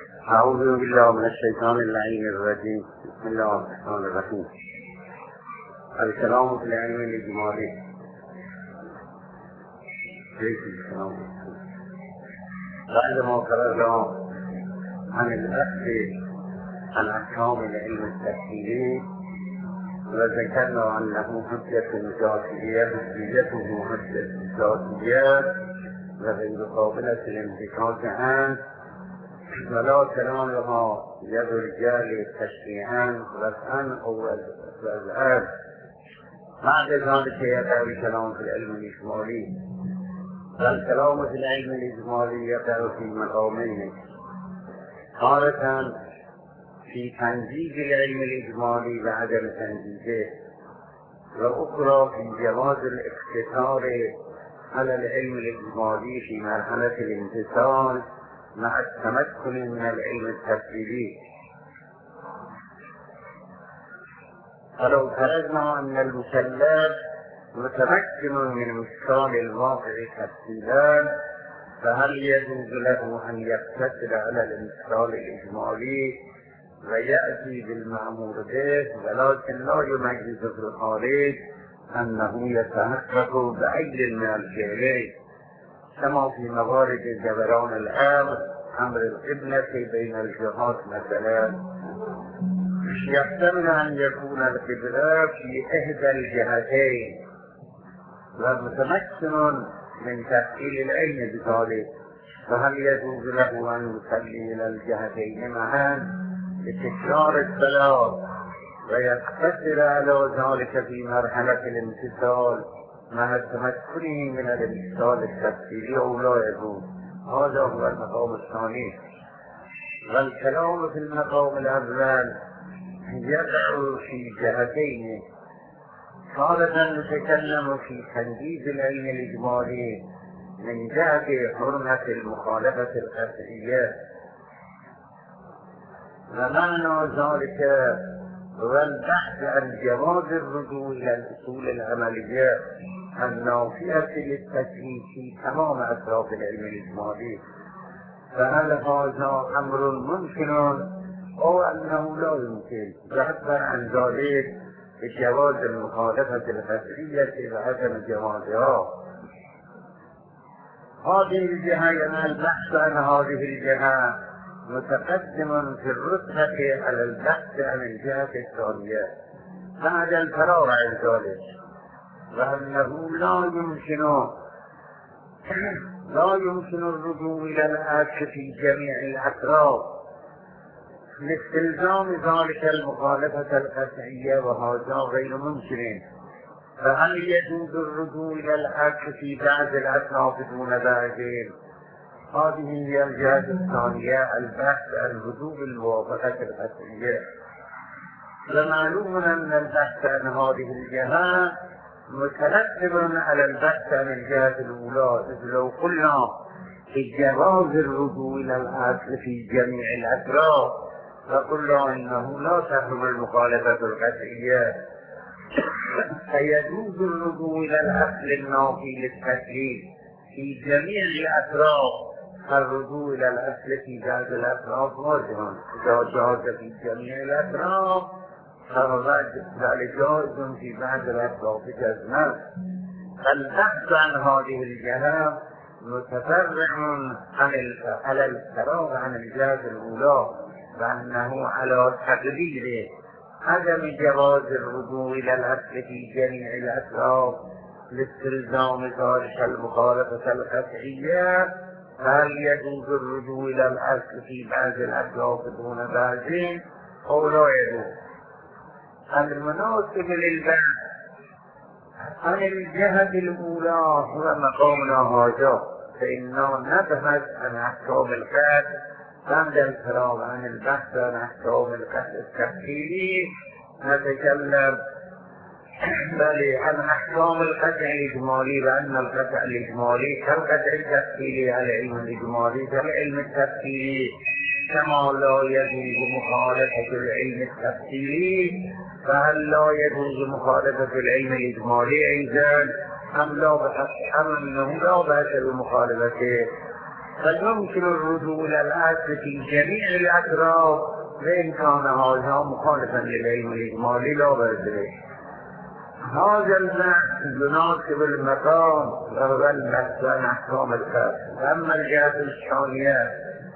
أعوذ بالله من الشيطان اللعين الرجيم. بسم الله الرحمن الرحيم. الكلام في العلم الإجمالي. بعد ما قرأنا عن البحث عن أحكام العلم التفصيلي وذكرنا أنه حجة ذاتية حجته حجة ذاتية وغير قابلة للانفكاك عنه ولا كلام لها يد الرجال تشريعا رفعا أو وضعا. بعد ذلك يقع الكلام في العلم الإجمالي. والكلام في العلم الإجمالي يقع في مقامين: تارة في تنجيز العلم الإجمالي وعدم تنجيزه، وأخرى في جواز الاقتصار على العلم الإجمالي في مرحلة الامتثال مع التمكن من العلم التفصيلي. فلو فرضنا أن المكلف متمكن من امتثال الواقع تفصيلا، فهل يجوز له أن يقتصر على الامتثال الإجمالي ويأتي بالمأمور به، ولكن لا يميز في الخارج أنه يتحقق بأي من الفعلين، كما في موارد جبران الأمر أمر القبلة بين الجهات مثلا؟ يحتمل أن يكون القبلة في إحدى الجهتين ومتمكن من تفعيل العين بذلك، فهل يجوز له أن يصلي إلى الجهتين معا لتكرار الصلاة ويقتصر على ذلك في مرحلة الامتثال مع التمكن من الامتثال التفصيلي أو لا يجوز؟ هذا هو المقام الثاني. والكلام في المقام الأول يقع في جهتين: تارة نتكلم في تنجيز العلم الإجمالي من جهة حرمة المخالفة القطعية، ومعنى ذلك هو البحث عن جواز الرجوع إلى الأصول العملية النافية للتكليف في تمام أطراف العلم الإجمالي. فهل هذا أمر ممكن أو أنه لا يمكن؟ يعبر عن ذلك بجواز المخالفة القطعية وعدم جوازها. هذه الجهة يعني البحث عن هذه الجهة متقدم في الرتبة على البحث عن الجهة الثانية بعد الفراغ عن ذلك، وأنه لا يمكن الرجوع إلى الأصل في جميع الأطراف لاستلزام ذلك المخالفة القطعية، وهذا غير ممكن. فهل يجوز الرجوع إلى الأصل في بعض الأطراف دون بعضهم؟ هذه هي الجهة الثانية، البحث عن وجوب الموافقة القطعية. ومعلوم أن البحث عن هذه الجهة مترتب على البحث عن الجهة الأولى، إذ لو قلنا في جواز الرجوع إلى الأصل في جميع الأطراف فقلنا إنه لا تحرم المخالفة القطعية، فيجوز الرجوع إلى الأصل النافي للتكليف في جميع الأطراف. الرجوع إلى الأصل في بعض الأطراف واجب، إذا جاز في جميع الأطراف فذلك جائز في بعض الأطراف جزما. البحث عن هذه الجهة متفرع على الفراغ عن الجهة الأولى، وأنه على تقدير عدم جواز الرجوع إلى الأصل في جميع الأطراف لاستلزام ذلك المخالفة القطعية. هل يجوز الرجوع إلى الأصل في بعض الأطراف دون بعض أو لا يجوز؟ المناسب للبحث عن الجهة الأولى هو مقامنا هذا، فإننا نبحث عن أحكام القتل بعد الفراغ عن البحث عن أحكام القتل التفصيلي. نتكلم عن أحكام القطع الإجمالي، وأن القطع الإجمالي كالقطع التفصيلي على العلم الإجمالي كالعلم التفصيلي، كما لا يجوز مخالفة العلم التفصيلي، فهل لا يجوز مخالفة العلم الإجمالي أيضا أم أنه لا بأس بمخالفته؟ فيمكن الرجوع إلى الأصل في جميع الأطراف وإن كان هذا مخالفا للعلم الإجمالي لا بأس. هذا البحث يناسب المقام وهو البحث عن أحكام الكافر. أما الجهة الثانية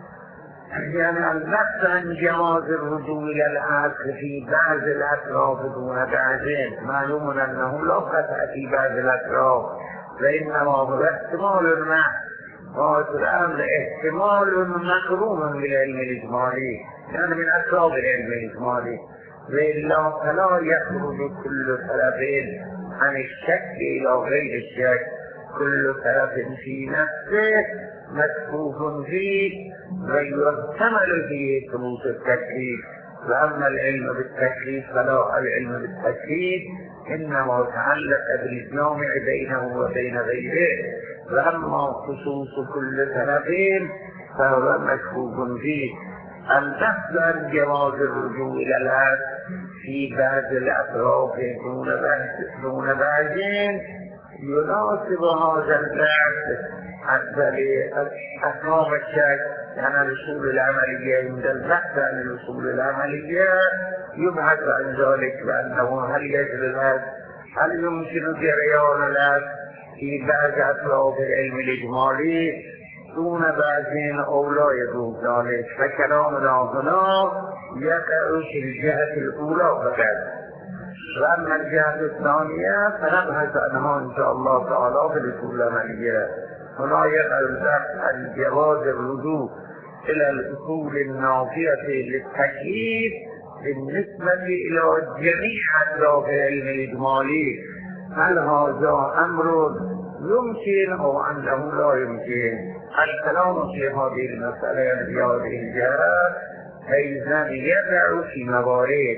يعني البحث عن جواز الرجوع إلى الأصل في بعض الأطراف دون بعض، معلوم أنه لا قطع في بعض الأطراف وإنما هو احتمال المحض، وهذا الأمر احتمال مكروم بالعلم الإجمالي، يعني من أطراف العلم الإجمالي، وإلا فلا يخرج كل طرف عن الشك إلى غير الشك، كل طرف في نفسه مكفوف فيه ويحتمل فيه ثبوت التكليف. وأما العلم بالتكليف فلا العلم بالتكليف إنما تعلق بالجامع بينه وبين غيره، وأما خصوص كل طرفين فهو مكفوف فيه. البحث عن جواز الرجوع إلى الأصل في بعض الأطراف دون بعضين يناسب هذا البحث حتى لأحكام الشك، يعني الأصول العملية. عند البحث عن الأصول العملية يبحث عن ذلك بأنه هل يجري الأصل، هل يمكن جريان الأصل في بعض أطراف العلم الإجمالي دون بعضين أو لا يجوز ذلك. فكلامنا هنا يقع في الجهة الأولى فقط. وأما الجهة الثانية فنبحث عنها إن شاء الله تعالى في الأصول العملية. هنا يقع البحث عن جواز الرجوع إلى الأصول النافية للتكليف بالنسبة إلى جميع أطراف العلم الإجمالي. هل هذا أمر يمكن أو أنه لا يمكن؟ الكلام في هذه المسألة في هذه الجهة أيضا يقع في موارد.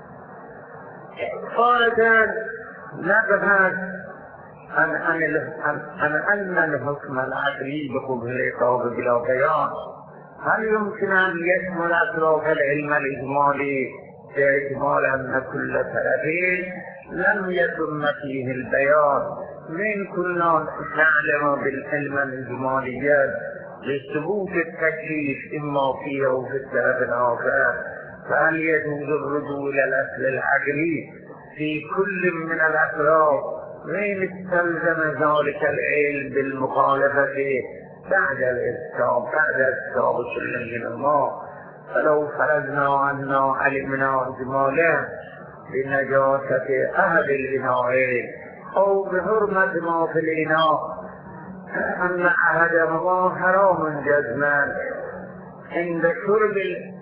قاعدة نبحث عن أن الحكم العقلي بقبح العقاب بلا بيان هل يمكن أن يشمل أطراف العلم الإجمالي باعتبار أن كل طرفين لم يتم فيه البيان؟ من كنا نعلم بالعلم الإجمالي لثبوت التكليف إما فيه أو في الطرف الآخر، فهل يجوز الرجوع إلى الأصل العقلي في كل من الأطراف وإن استلزم ذلك العلم بالمخالفة بعد الإسقاط كل منهما؟ فلو فرضنا أننا علمنا إجمالا بنجاسة أحد الإناءين أو بحرمة ما في الإناء أن أحدهما حرام جزما عند شرب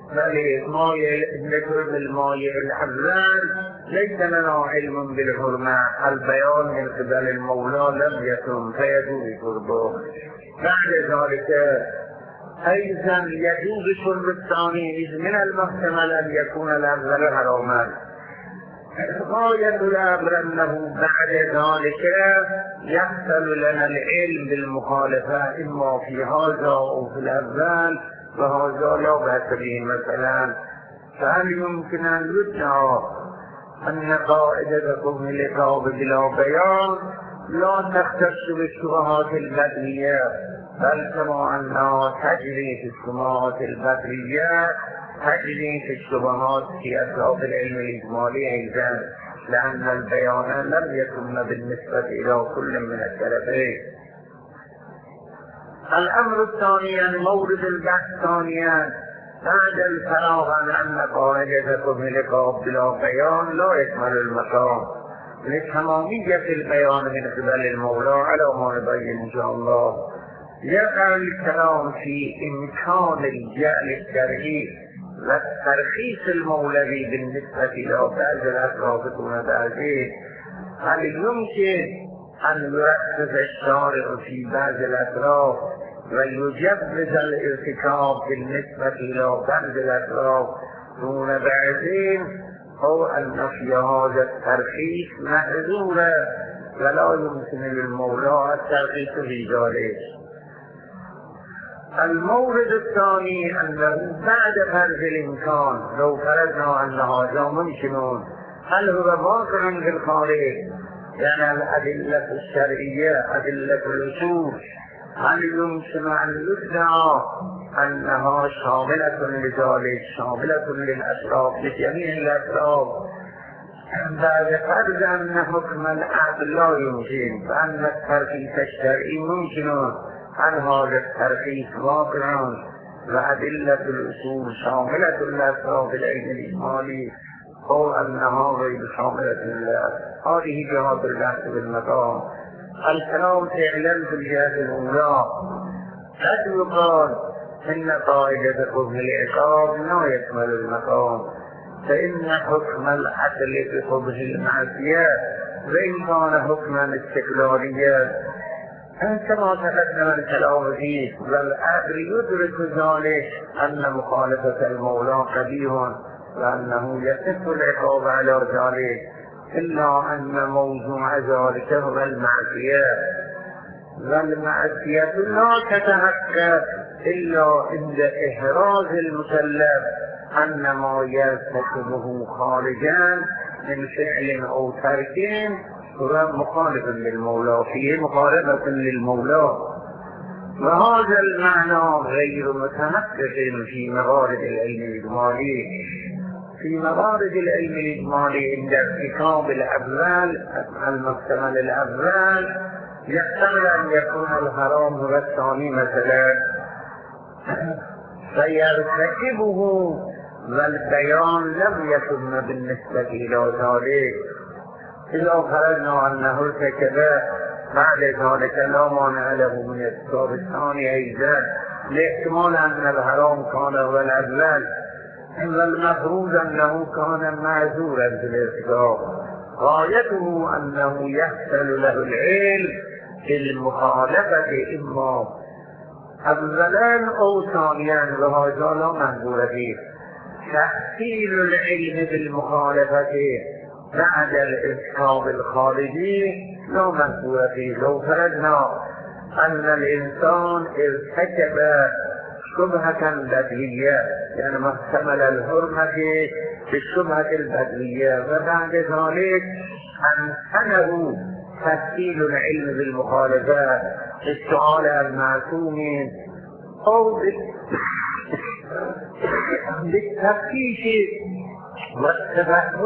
الماء الأول ليس لنا علم بالحرمة، البيان من قبل المولى لم يتم فيجوز شربه. بعد ذلك أيضا يجوز شرب الثاني إذ من المحتمل أن يكون الأول حراما. غاية الأمر أنه بعد ذلك يحصل لنا العلم بالمخالفة إما في هذا أو في الأول، وهذا لا بأس به. مثلا فهل يمكن أن يدعى أن قاعدة قبح العقاب بلا بيان لا تختص بالشبهات البدرية، بل كما أنها تجري في الشبهات البدرية تجري في الشبهات في أطراف العلم الإجمالي أيضا، لأن البيان لم يتم بالنسبة إلى كل من الطرفين. الأمر الثاني مورد البحث ثانيا بعد الفراغ عن أن قاعدة قبح العقاب بلا بيان لا يكمل المقام لتمامية البيان من قبل المولى على ما نبين إن شاء الله. يقع الكلام في إمكان الجعل الشرعي والترخيص المولوي بالنسبة إلى بعض الأطراف دون بعضين. هل يمكن أن يركز الشارع في بعض الأطراف ويجوز الارتكاب بالنسبة إلى بعض الأطراف دون بعضين، أو أن في هذا الترخيص محظورة ولا يمكن للمولى الترخيص في ذلك؟ المورد الثاني أنه بعد فرض الإمكان لو فرضنا أن هذا ممكن، هل هو واقع في الخارج؟ يعني الأدلة الشرعية أدلة الأصول هل يمكن أن يدعى أنها شاملة لذلك، شاملة للأشراف، لجميع الأشراف، بعد فرض أن حكم العقل لا يمكن، فأن الترخيص الشرعي ممكن، عن هذا الترخيص واقع، وأدلة الأصول شاملة للأشراف العلم الإجمالي، أو أنها غير شاملة لله. هذه جهات البحث بالمقام. الكلام فعلا في الجهة الأولى قد يقال إن قاعدة حكم العقاب لا يكمل المقام، فإن حكم العدل بقبح المعصية وإن كان حكما استقلاليا كما تقدم الكلام فيه، والعقل يدرك ذلك أن مخالفة المولى قبيح وأنه يصح العقاب على ذلك، إلا أن موضوع ذلك هو المعصية، والمعصية لا تتحقق إلا عند إحراز المكلف أن ما يرتكبه خارجا من فعل أو ترك هو مخالف للمولى، فيه مخالفة للمولى، وهذا المعنى غير متحقق في موارد العلم الإجمالي. في موارد العلم الإجمالي عند ارتكاب الأفعال المحتمل الأفعال يحتمل أن يكون الحرام هو الثاني مثلا فيرتكبه، والبيان لم يكن بالنسبة إلى ذلك. إذا فرضنا أنه ارتكب بعد ذلك لا مانع له من ارتكاب الثاني أيضا، لاحتمال أن الحرام كان هو الأفضل، والمفروض أنه كان معذورا في الارتكاب، غايته أنه يحصل له العلم بالمخالفة إما أولا أو ثانيا، وهذا لا منظور فيه. تحصيل العلم بالمخالفة بعد الارتكاب الخارجي لا منظور فيه. لو فرضنا أن الإنسان ارتكب شبهة بدوية، يعني محتمل الحرمة في الشبهة البدوية، وبعد ذلك أمكنه تحصيل العلم بالمخالفة السؤال المعصوم أو بالتفتيش والتفحص،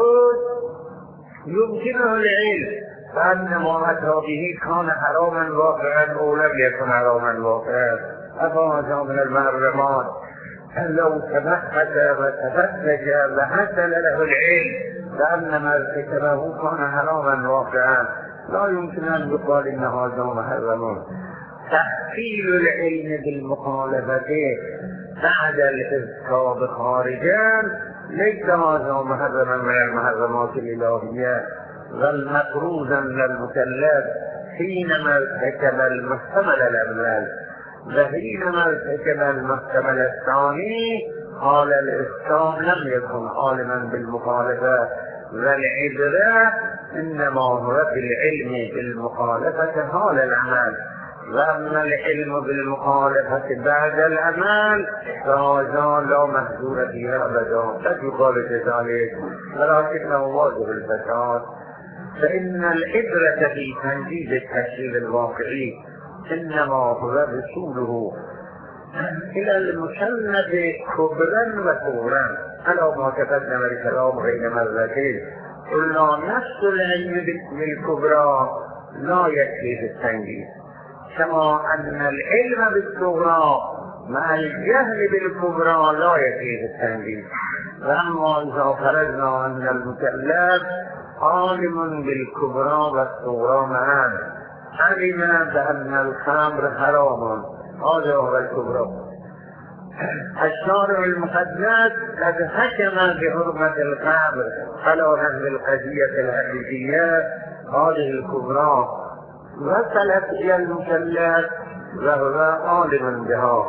يمكنه العلم فأن ما أتى به كان حراما واقعا أو لم يكن حراما واقعا، أفهذا من المحرمات. لو تبحث وتفتش وحصل له العلم فأن ما ارتكبه كان حراما واقعا، لا يمكن أن يقال إن هذا محرم. تحصيل العلم بالمخالفة بعد الارتكاب خارجا ليس هذا محرما من المحرمات الإلهية، والمفروض أن المكلف حينما ارتكب المحتمل الأول وحينما ارتكب المحتمل الثاني قال الإسلام لم يكن عالما بالمخالفة، والعبرة إنما هو بالعلم بالمخالفة حال العمل، وأما العلم بالمخالفة بعد العمل فهذا لا محذور فيها أبدا، قد يقال كذلك ولكنه واجب الفساد. فإن العبرة في تنجيز التشريع الواقعي إنما هو رسوله إلى المكلف كبرا وصغرا، على ما تقدم الكلام غير مرتين. قلنا نفس العلم بالكبرى لا يكفي في التنجيز، كما أن العلم بالصغرى مع الجهل بالكبرى لا يكفي في التنجيز. وأما إذا فرضنا أن المكلف عالم بالكبرى والصغرى معا، علم بأن الخمر حرام، هذا هو الكبرى. الشارع المقدس قد حكم بحرمة الخمر على نحو القضية الحديثية، هذه الكبرى وصلت إلى المكلف وهو عالم بها،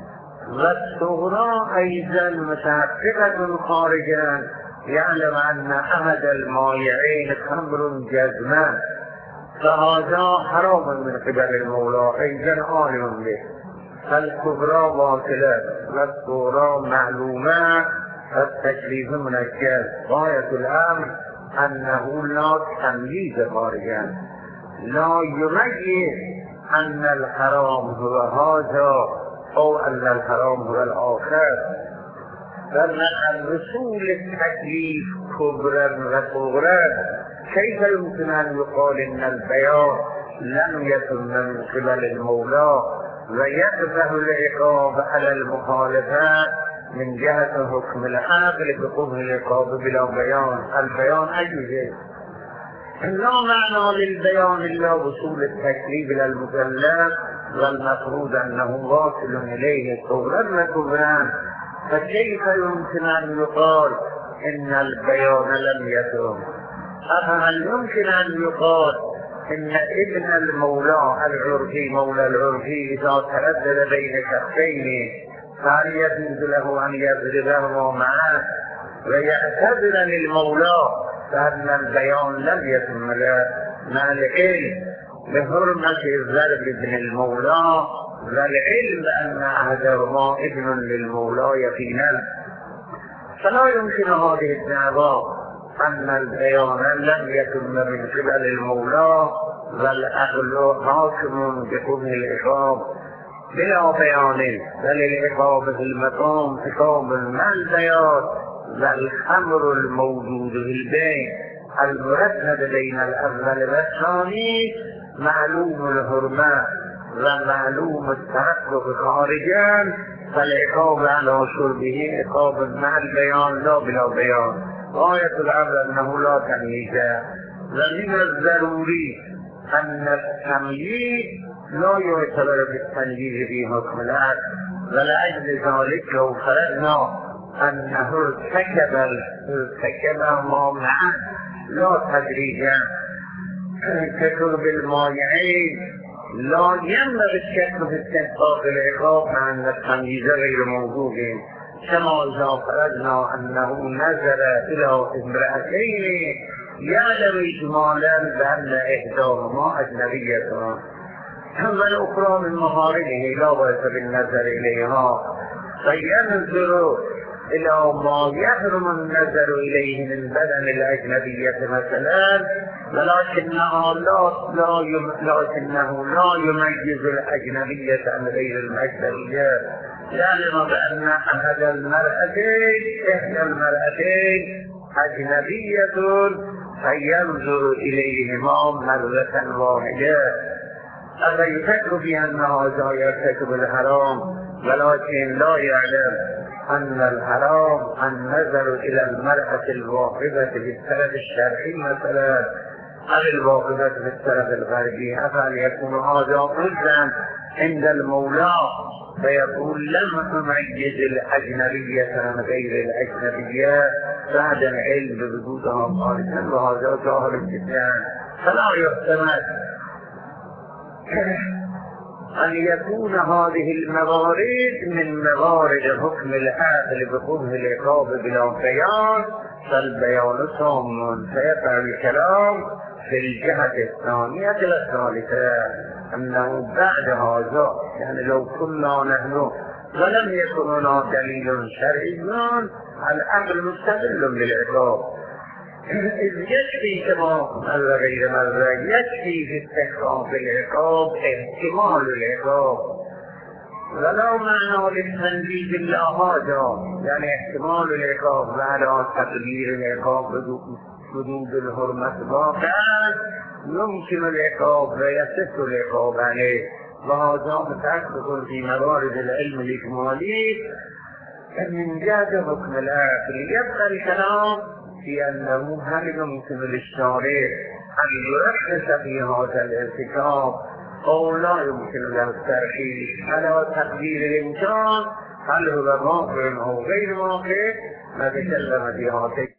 والصغرى أيضا متحققة خارجا، يعلم أن أحد المائعين خمر جزما، فهذا حرام من قبل المولى أيضا عالم به. فالكبرى باطلة والصغرى معلومة، فالتكليف منكر. غاية الأمر أنه لا تمييز خارجا، لا يميز أن الحرام هو هذا أو أن الحرام هو الآخر. فمع الرسول التكليف كبرا وصغرا كيف يمكن أن يقال إن البيان لم يكن من قبل المولى ويقبح العقاب على المخالفات من جهة حكم العقل بقبح العقاب بلا بيان؟ البيان أجزاء، لا معنى للبيان إلا وصول التكليف إلى المكلف، والمفروض أنه واصل إليه صغرا وكبرا، فكيف يمكن أن يقال إن البيان لم يكن؟ أفهل يمكن أن يقال إن ابن المولى العرفي مولى العرفي إذا تردد بين شخصين فهل يجوز له أن يضربهما معه ويعتذر للمولى فأن البيان لم يكن مع العلم بحرمة الضرب ابن المولى والعلم أن أحدهما ابن للمولى يقينا؟ فلا يمكن هذه الدعوة أن البيان لم يكن من قبل المولى والعقل حاكم بحكم العقاب بلا بيان، بل العقاب في المقام عقاب مع البيان، والأمر الموجود في البين المرتب بين الأول والثاني معلوم الحرمة ومعلوم التحقق خارجا، فالعقاب على شربه عقاب مع البيان لا بلا بيان. غاية الأمر أنه لا تمييز، ومن الضروري أن التمييز لا يعتبر بالتمييز في حكم العقل، ولأجل ذلك لو فرضنا أنه ارتكب ما معه لا تدريجا كشرب المانعين لا ينبغي الشك في استحقاق العقاب مع أن التمييز غير موجود، كما إذا فرضنا أنه نزل إلى امرأتين يعلم إجمالا بأن إحداهما أجنبية والأخرى من محارمه لا بأس بالنظر إليها، فينظر إلى ما يحرم النظر إليه من بدن الأجنبية مثلا، ولكنه لا يميز الأجنبية عن غير الأجنبية، يعلم بأن أحد إحدى المرأتين أجنبية فينظر إليهما مرة واحدة. أفيفكر في أن هذا يرتكب الحرام ولكن لا يعلم أن الحرام النظر إلى المرأة الواقفة في الطرف الشرقي مثلا أو الواقفة في الطرف الغربي، أفعل يكون هذا قصدا عند المولى فيقول لم أميز الأجنبية عن غير الأجنبية بعد العلم بوجودها خارجا، وهذا ظاهر جدا. فلا يحتمل أن يكون هذه الموارد من موارد حكم العقل بقبح العقاب بلا بيان، فالبيان صام. فيقع الكلام في الجهة الثانية والثالثة أنه بعد هذا، يعني لو كنا نحن ولم يكن هناك دليل شرعي الأمر مستدل بالعقاب، إذ يكفي كما قال غير مرة يكفي في استحقاق العقاب احتمال العقاب، ولا معنى للتنبيه إلا هذا، يعني احتمال العقاب على تقدير العقاب حدود الحرمة واقعا يمكن العقاب ويصح العقاب عليه، وهذا متحقق في موارد العلم الإجمالي من جهة حكم العقل. يبقى الكلام في أنه هل يمكن للشارع أن يرخص في هذا الارتكاب أو لا يمكن له الترخيص على تقدير الإمكان، هل هو واقع أو غير واقع؟ نتكلم في هذا